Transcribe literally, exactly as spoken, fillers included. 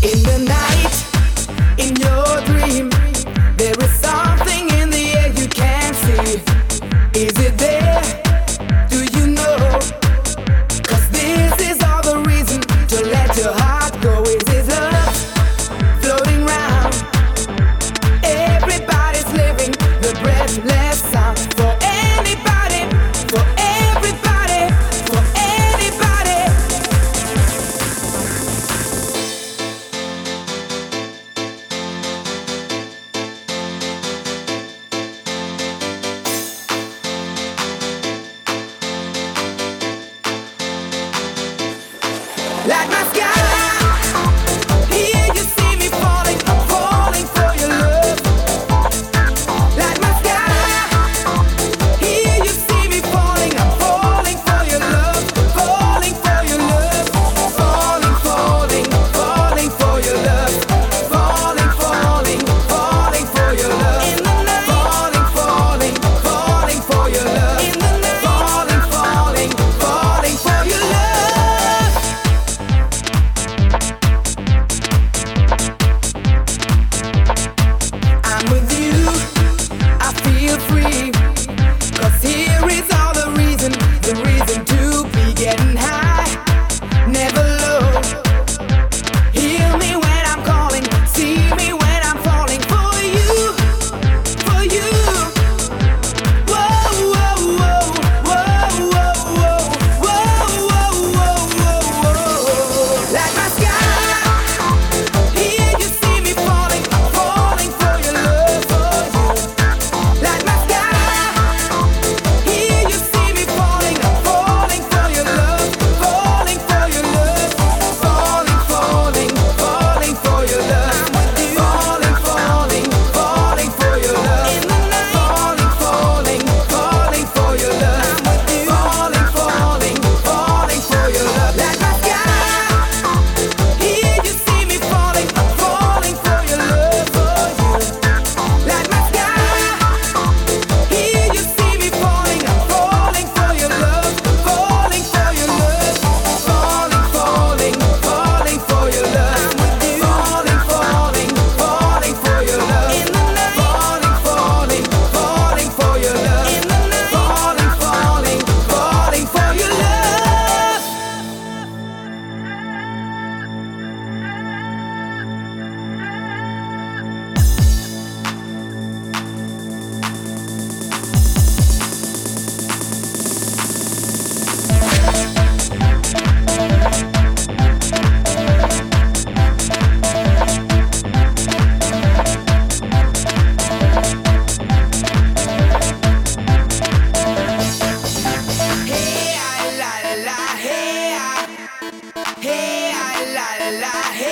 In the night, in your dream, there is something in the air you can't see. Is it there? Do you know? 'Cause this is all the reason to let your heart go. Is it love floating round? Everybody's living the breathless sound. For anybody, for everybody, for anybody. Like my sky, here you see me falling, I'm falling for your love. Like my sky, here you see me falling, I'm falling for your love, falling for your love, falling, falling, falling for your love, falling, falling, falling for your love. In the night, falling, falling, falling for your love. In the night, falling, falling, falling for your love. I'm with you, I feel free. 'Cause here is all the reason, the reason to be getting high, never low. Hear me when I'm calling, see me when I'm falling for you, for you. Whoa, whoa, whoa, whoa, whoa, whoa, whoa, whoa, whoa, whoa. Like my sky, here you see me falling, I'm falling for your love, for you. Like my sky, here you see me falling, I'm falling for your love, falling for your love, falling, falling, falling for your love. I'm with you, falling, falling, falling for your love. In the night, falling, falling, falling for your love. I'm with you, falling, falling, falling for your love. Like my sky, here you see me falling, I'm falling for your love, for you. Like my sky, here you see me falling, I'm falling for your love, falling for your love, falling, falling, falling for your love. I'm with you, falling, falling, falling for your love. In the night, falling, falling, falling for your love. In the night, falling, falling, falling for your love. Hey, I, la, la, la, hey, I. Hey, I, la, la, la,